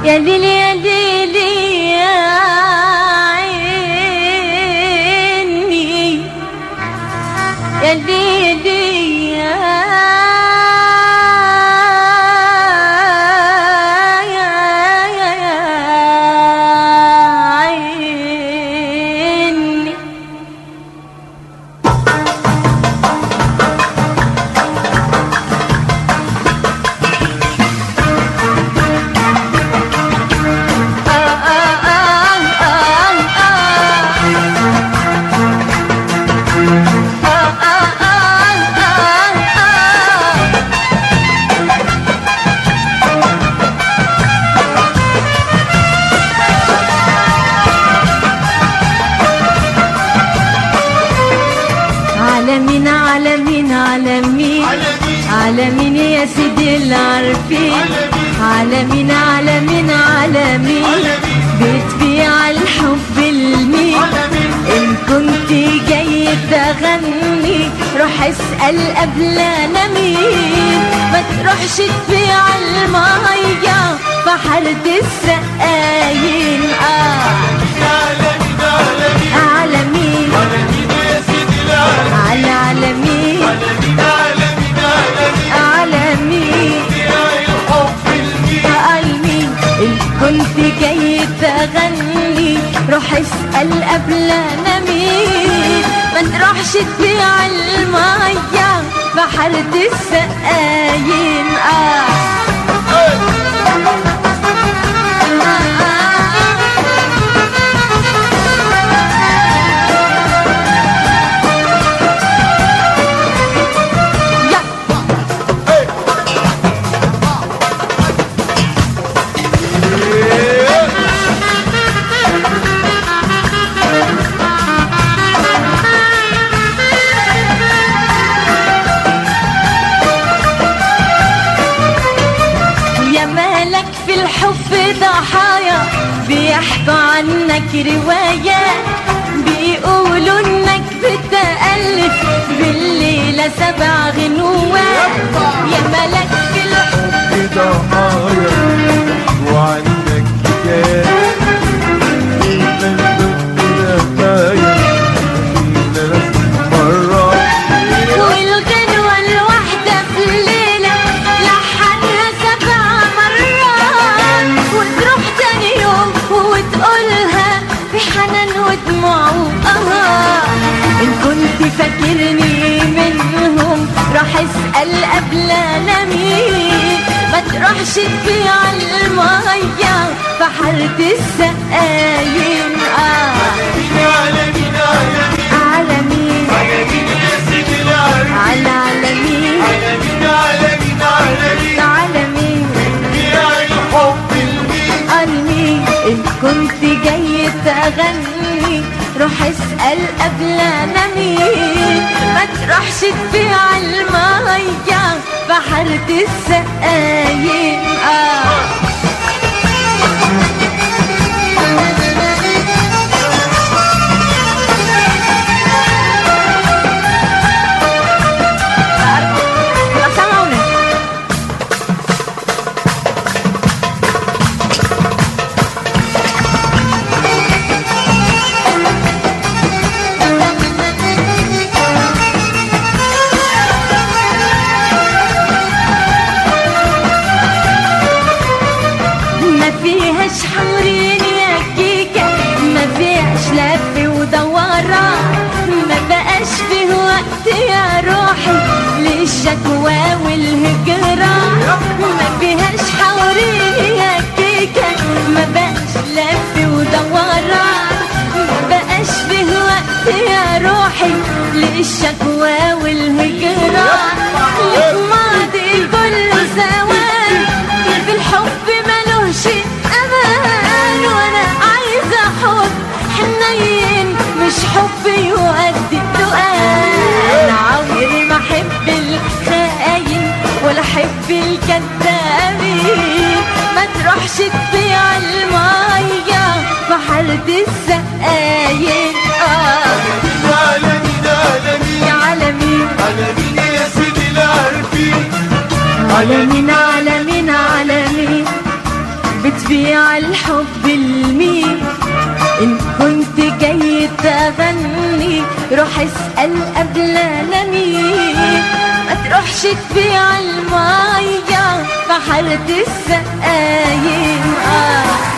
يا ليلي يا ليلي يا عيني يا ليلي يا عيني. عالمين عالمين عالمين عالمين يا سيدي العارفين، عالمين عالمين عالمين بتبيع الحب المين. إن كنت جاي تغني روح اسأل قبل أنا مين، ما تروحش تبيع المية بحارة السقايين. عالمين على عالمين عالمين عالمين. إن كنت جاي تغني روح اسأل قبل أنا مين، ما تروحش تبيع المية بحارة السقايين. ضحايا بيحكوا عنك روايات، بيقولوا انك بتألف بالليلة 7 غنوات. يا ملك في الحب ضحايا وعنك حكايات، والغنوة الواحدة في الليلة لحنها 7 مرات، وتروح تاني يوم وتقولها بحنان ودموع إن كنت فاكرني منهم روح اسأل قبل أنا مين، ما تروحش تبيع المية بحارة السقايين. عالمين عالمين على عالمين عالمين عالمين. إن كنت جاي تغني روح اسأل قبل أنا مين، ما تروحش تبيع المية بحارة السقايين. حورين يا كيكة ما فيهاش لف ودوران، ما بقاش فيه وقت يا روحي للشكوى والهجران. ما فيهاش حورين يا كيكة ما بقاش لف ودوران، ما بقاش فيه وقت يا روحي للشكوى والهجران. الماضي كله زوال في الحب ملوش أمان، وأنا عايزة حب حنين مش حب يؤدي السؤال. عمري ما أحب الخاين ولا أحب الكذابين، ما تروحش تبيع المية بحارة السقايين. عالمين عالمين يا سيدي العارفين، عالمين عالمين عالمين بتبيع عالحب المين. إن كنت جاي تغني روح اسأل قبل أنا مين. ما تروحش تبيع المية في حارة السقايين.